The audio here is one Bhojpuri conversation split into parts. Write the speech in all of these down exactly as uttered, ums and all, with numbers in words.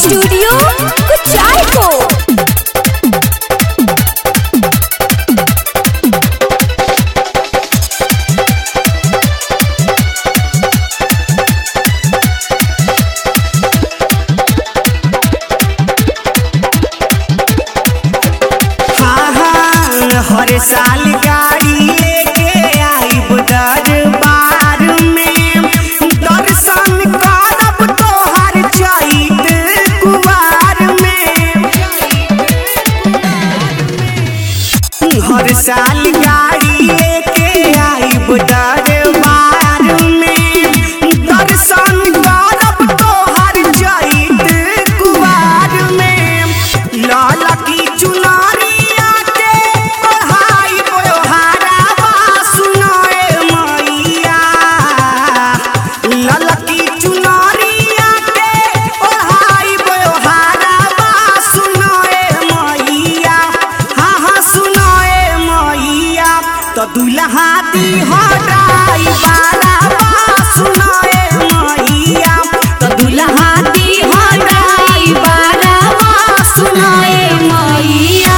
स्टूडियो कुचायको। हर साल गाड़ी लेके आइब दरबार में, दर्शन करब तोहर चैत कुवार में। हर साल गाड़ी लेके आइब दरबार में, दर्शन करब तोहर चैत कुवार में। लाल की चुनारी तो दुल्हा दी हो ड्राइवरवा सुनाए मैया, तो दुल्हा दी हो ड्राइवरवा सुनाए मैया।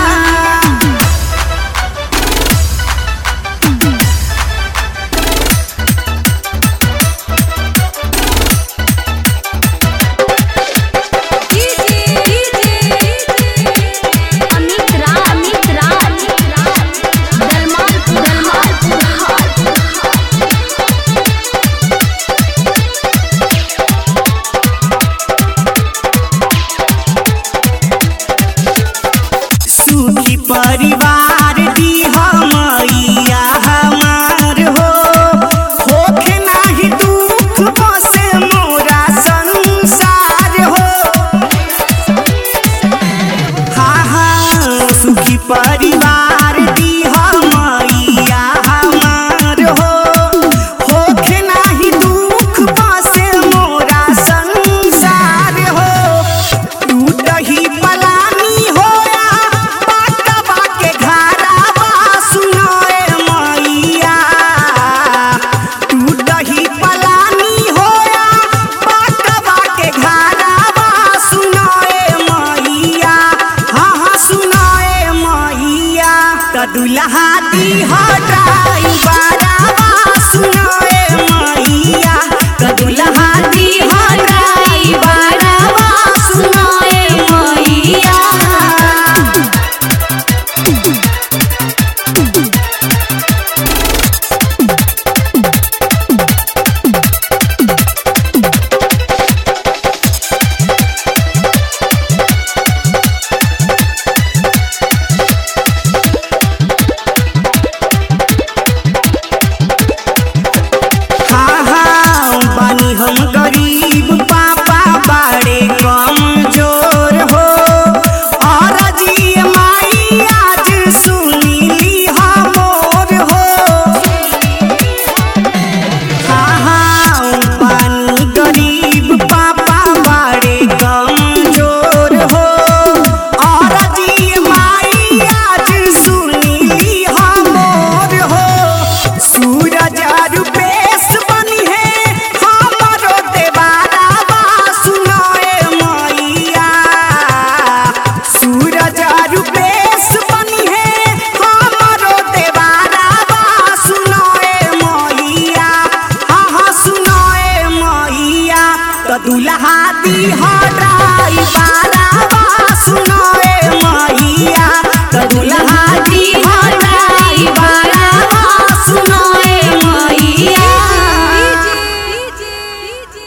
परिवार दी मैया हमार हो, होखे नाही दुख बसे मोरा संसार हो। हाँ हाँ सुखी परिवार दी मैया हमार हो, होखे नाही दुख बसे मोरा संसार हो। टूटही पलानी हो दुल्हा दी हो ड्राइवरवा सुनाए मैया, तो दुल्हा दी हो ड्राइवरवा सुनाए मैया। हम गरीब पापा बड़े कमजोर हो, और जी माई आज सुनीली हमोर हो। हाँ हाँ पानी गरीब पापा बड़े कमजोर हो, और जी माई आज सुनीली हमोर हो। सूरज रुपेश बनी है दुल्हा दी हो ड्राइवरवा सुनाए मैया, तो दुल्हा